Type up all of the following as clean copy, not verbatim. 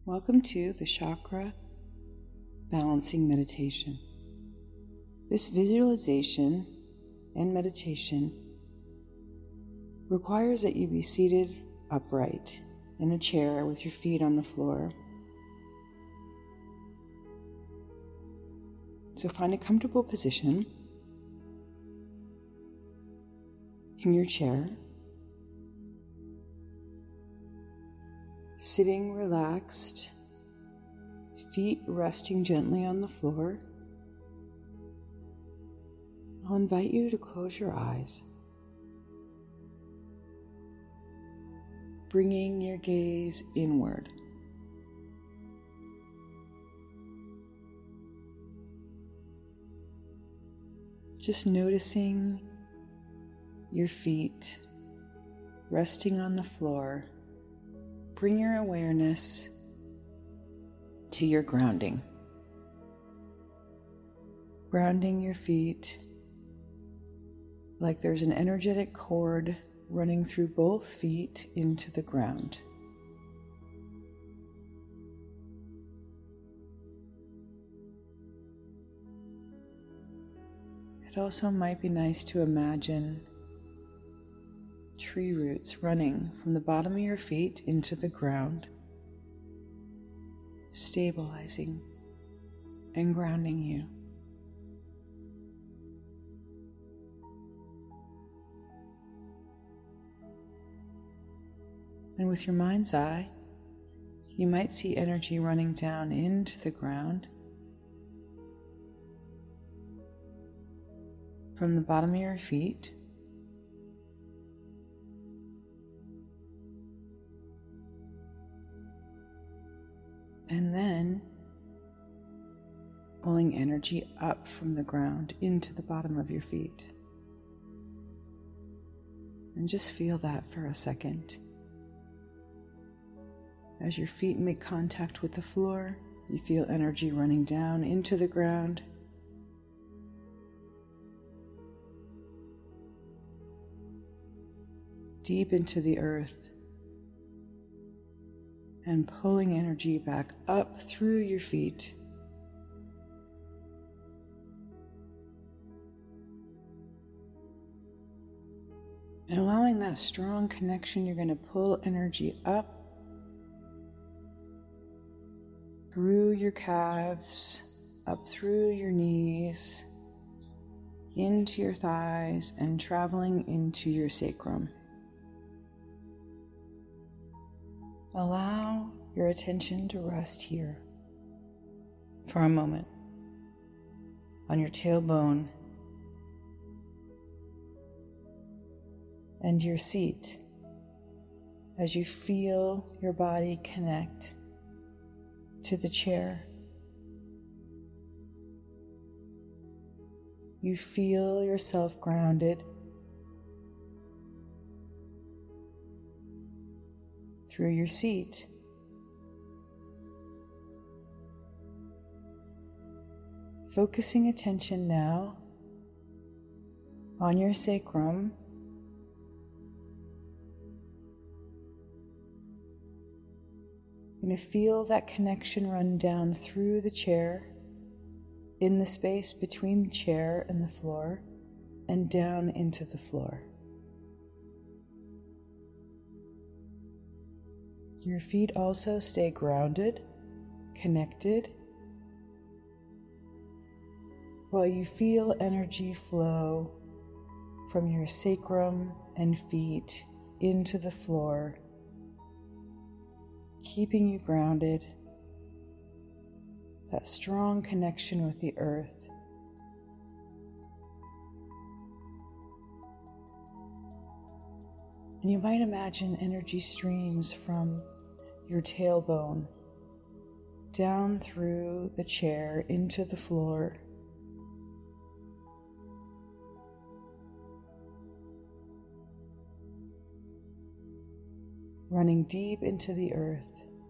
Welcome to the Chakra Balancing Meditation. This visualization and meditation requires that you be seated upright in a chair with your feet on the floor. So find a comfortable position in your chair, sitting relaxed, feet resting gently on the floor. I'll invite you to close your eyes, bringing your gaze inward. Just noticing your feet resting on the floor. Bring your awareness to your grounding. Grounding your feet like there's an energetic cord running through both feet into the ground. It also might be nice to imagine tree roots running from the bottom of your feet into the ground, stabilizing and grounding you. And with your mind's eye, you might see energy running down into the ground from the bottom of your feet, and then pulling energy up from the ground into the bottom of your feet. And just feel that for a second. As your feet make contact with the floor, you feel energy running down into the ground. Deep into the earth, and pulling energy back up through your feet. And allowing that strong connection, you're going to pull energy up through your calves, up through your knees, into your thighs, and traveling into your sacrum. Allow your attention to rest here for a moment on your tailbone and your seat as you feel your body connect to the chair. You feel yourself grounded through your seat. Focusing attention now on your sacrum. You're going to feel that connection run down through the chair, in the space between the chair and the floor, and down into the floor. Your feet also stay grounded, connected, while you feel energy flow from your sacrum and feet into the floor, keeping you grounded, that strong connection with the earth. And you might imagine energy streams from your tailbone down through the chair into the floor, running deep into the earth.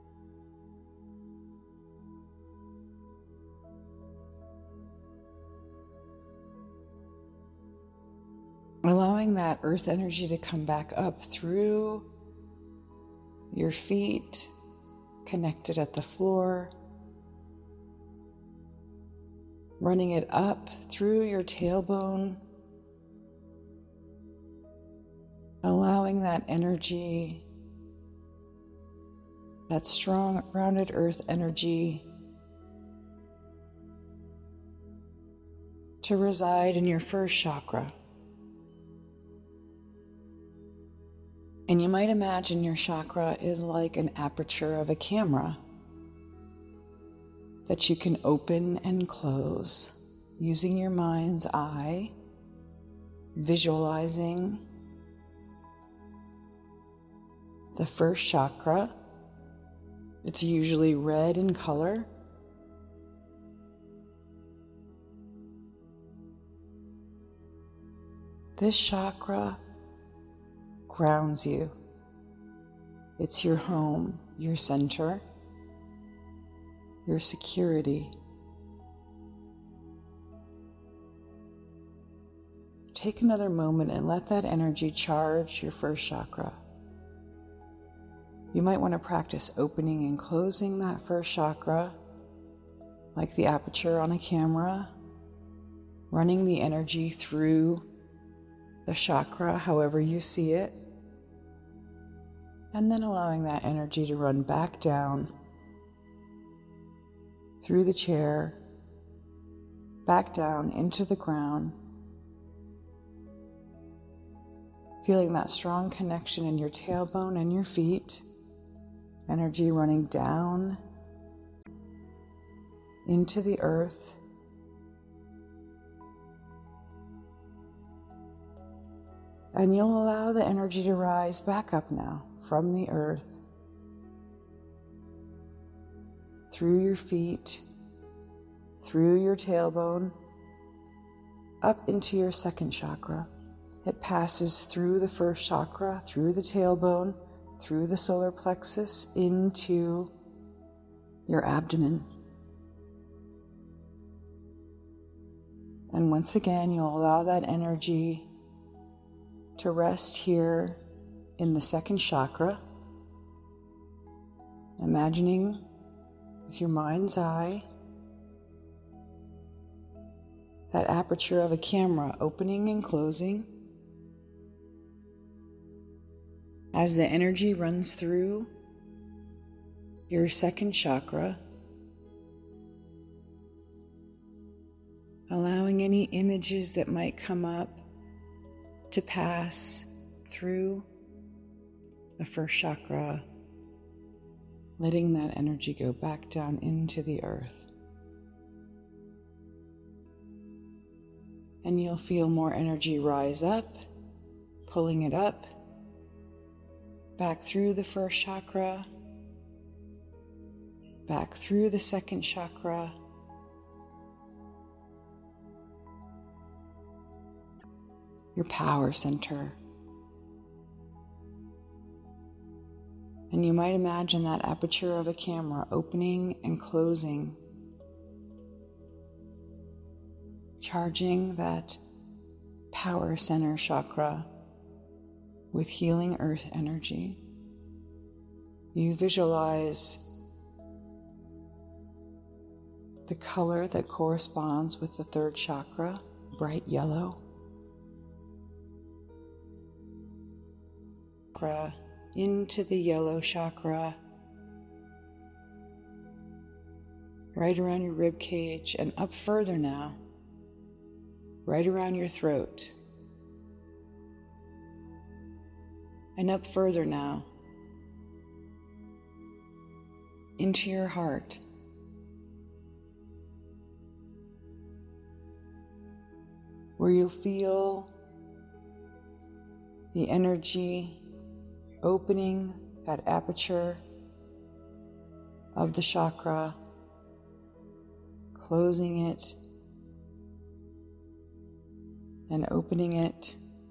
Allowing that earth energy to come back up through your feet, connected at the floor, running it up through your tailbone, allowing that energy, that strong, grounded earth energy, to reside in your first chakra. And you might imagine your chakra is like an aperture of a camera that you can open and close using your mind's eye, visualizing the first chakra. It's usually red in color. This chakra grounds you. It's your home, your center, your security. Take another moment and let that energy charge your first chakra. You might want to practice opening and closing that first chakra, like the aperture on a camera, running the energy through the chakra however you see it, and then allowing that energy to run back down through the chair, back down into the ground, feeling that strong connection in your tailbone and your feet, energy running down into the earth. And you'll allow the energy to rise back up now from the earth, through your feet, through your tailbone, up into your second chakra. It passes through the first chakra, through the tailbone, through the solar plexus, into your abdomen. And once again, you'll allow that energy to rest here in the second chakra, imagining with your mind's eye that aperture of a camera opening and closing. As the energy runs through your second chakra, allowing any images that might come up to pass through the first chakra, letting that energy go back down into the earth. And you'll feel more energy rise up, pulling it up, back through the first chakra, back through the second chakra, your power center. And you might imagine that aperture of a camera opening and closing, charging that power center chakra with healing earth energy. You visualize the color that corresponds with the third chakra, bright yellow. Into the yellow chakra, right around your rib cage, and up further now, right around your throat, and up further now, into your heart. Where you'll feel the energy opening that aperture of the chakra, closing it, and opening it.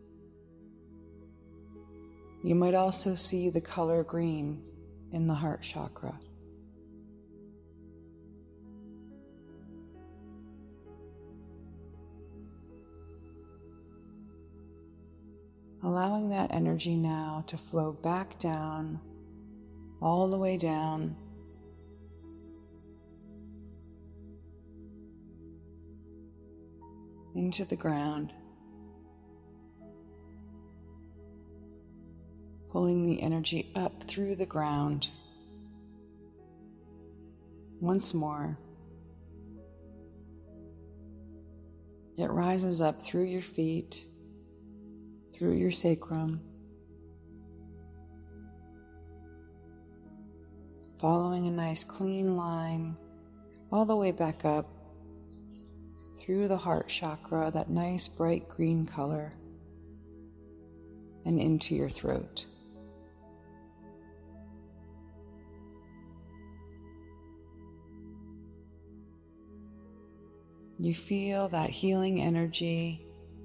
You might also see the color green in the heart chakra. Allowing that energy now to flow back down, all the way down into the ground, pulling the energy up through the ground. Once more, it rises up through your feet, through your sacrum, following a nice clean line all the way back up through the heart chakra, that nice bright green color, and into your throat. You feel that healing energy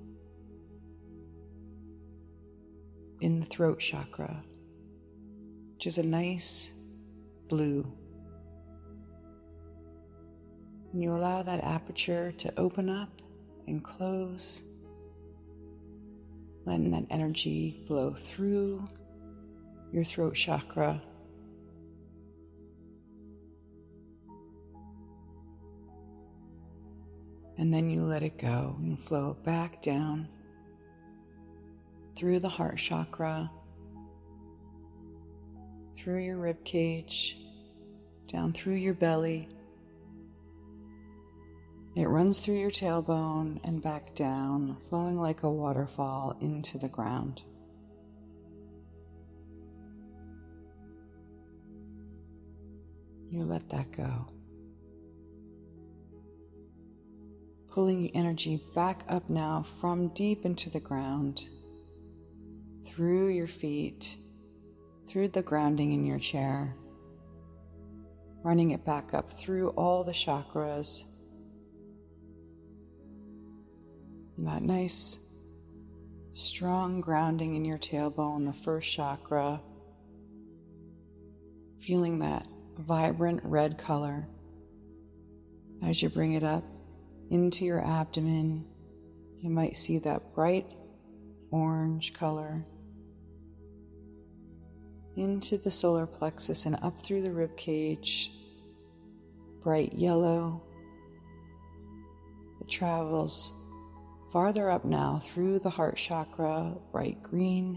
in the throat chakra, which is a nice blue. And you allow that aperture to open up and close, letting that energy flow through your throat chakra. And then you let it go and flow back down through the heart chakra, through your rib cage, down through your belly. It runs through your tailbone and back down, flowing like a waterfall into the ground. You let that go. Pulling your energy back up now from deep into the ground, through your feet, through the grounding in your chair, running it back up through all the chakras. And that nice, strong grounding in your tailbone, the first chakra, feeling that vibrant red color as you bring it up into your abdomen. You might see that bright orange color into the solar plexus and up through the rib cage, bright yellow. It travels farther up now through the heart chakra, bright green,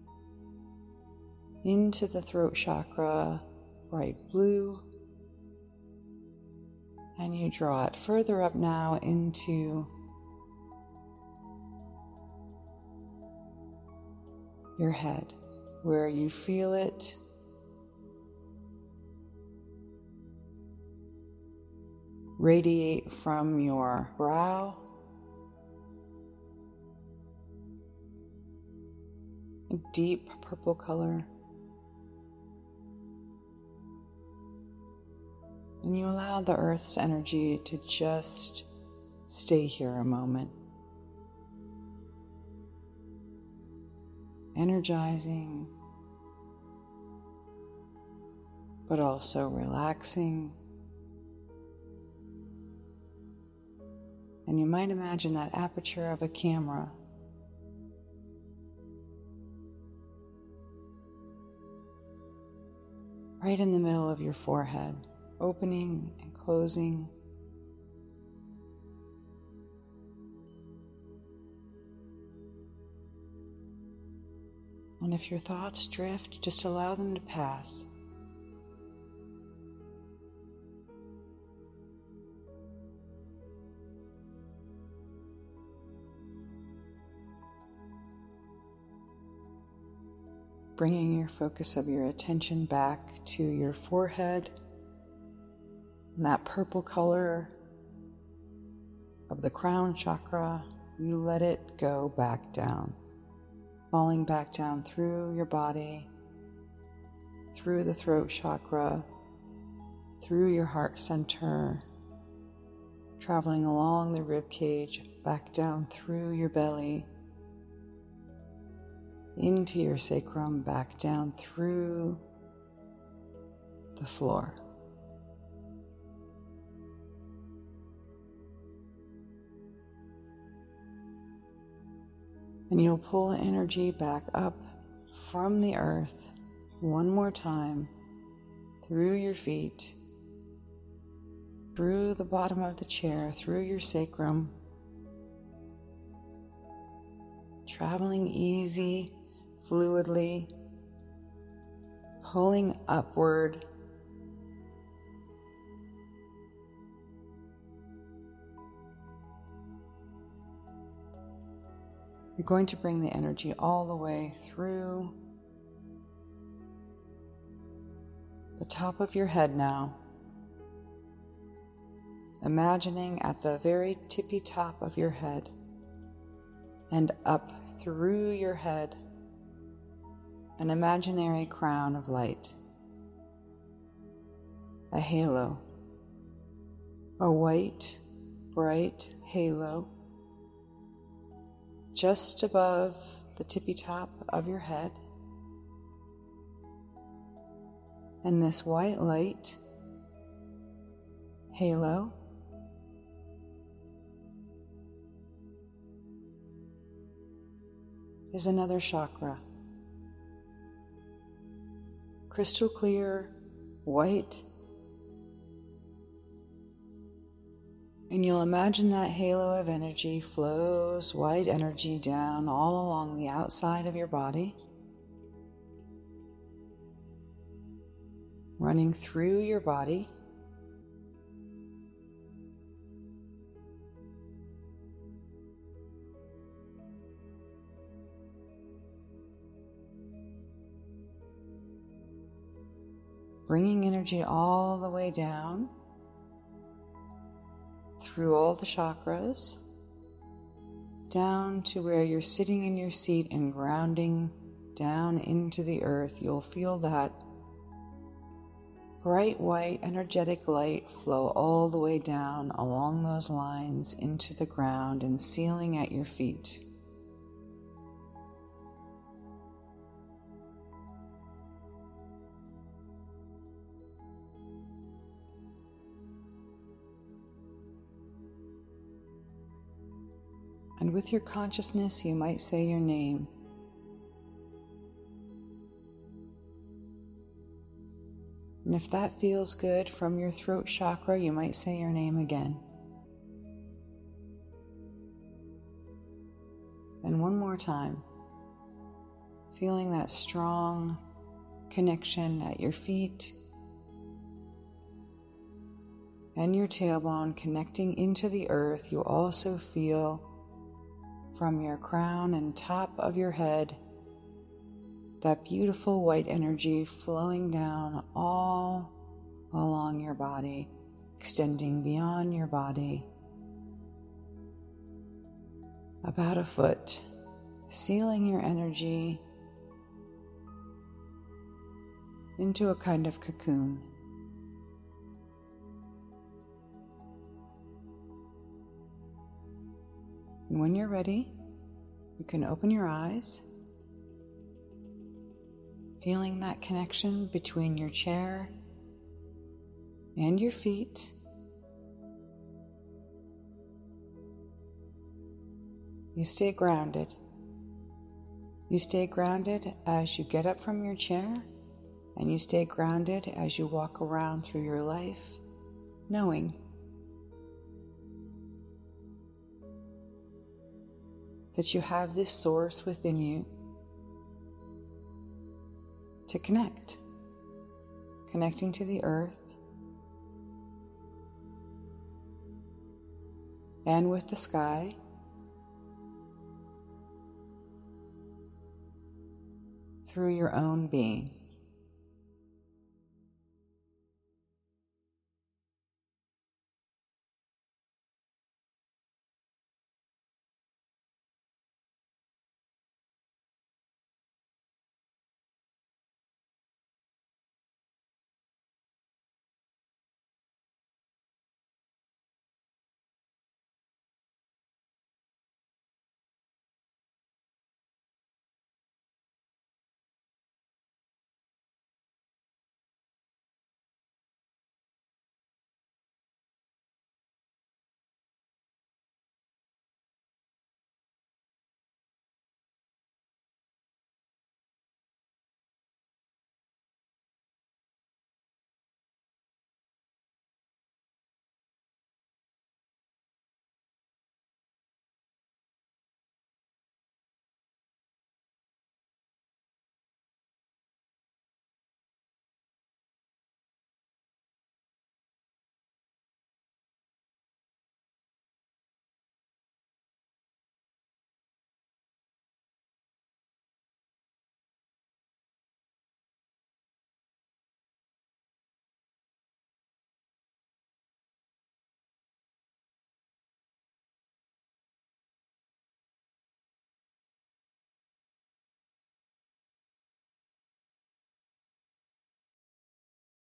into the throat chakra, bright blue, and you draw it further up now into your head, where you feel it radiate from your brow, a deep purple color. And you allow the earth's energy to just stay here a moment, energizing, but also relaxing. And you might imagine that aperture of a camera right in the middle of your forehead, opening and closing. And if your thoughts drift, just allow them to pass. Bringing your focus of your attention back to your forehead, and that purple color of the crown chakra, you let it go back down, falling back down through your body, through the throat chakra, through your heart center, traveling along the rib cage, back down through your belly, into your sacrum, back down through the floor. And you'll pull energy back up from the earth one more time, through your feet, through the bottom of the chair, through your sacrum, traveling easy, fluidly, pulling upward. You're going to bring the energy all the way through the top of your head now, imagining at the very tippy top of your head and up through your head an imaginary crown of light, a halo, a white, bright halo just above the tippy top of your head. And this white light halo is another chakra. Crystal clear, white. And you'll imagine that halo of energy flows white energy down all along the outside of your body, running through your body, bringing energy all the way down through all the chakras, down to where you're sitting in your seat and grounding down into the earth. You'll feel that bright white energetic light flow all the way down along those lines into the ground and sealing at your feet. And with your consciousness, you might say your name. And if that feels good from your throat chakra, you might say your name again. And one more time, feeling that strong connection at your feet and your tailbone connecting into the earth. You also feel from your crown and top of your head that beautiful white energy flowing down all along your body, extending beyond your body about a foot, sealing your energy into a kind of cocoon. And when you're ready, you can open your eyes, feeling that connection between your chair and your feet. You stay grounded. You stay grounded as you get up from your chair, and you stay grounded as you walk around through your life, knowing that you have this source within you to connect, connecting to the earth and with the sky, through your own being.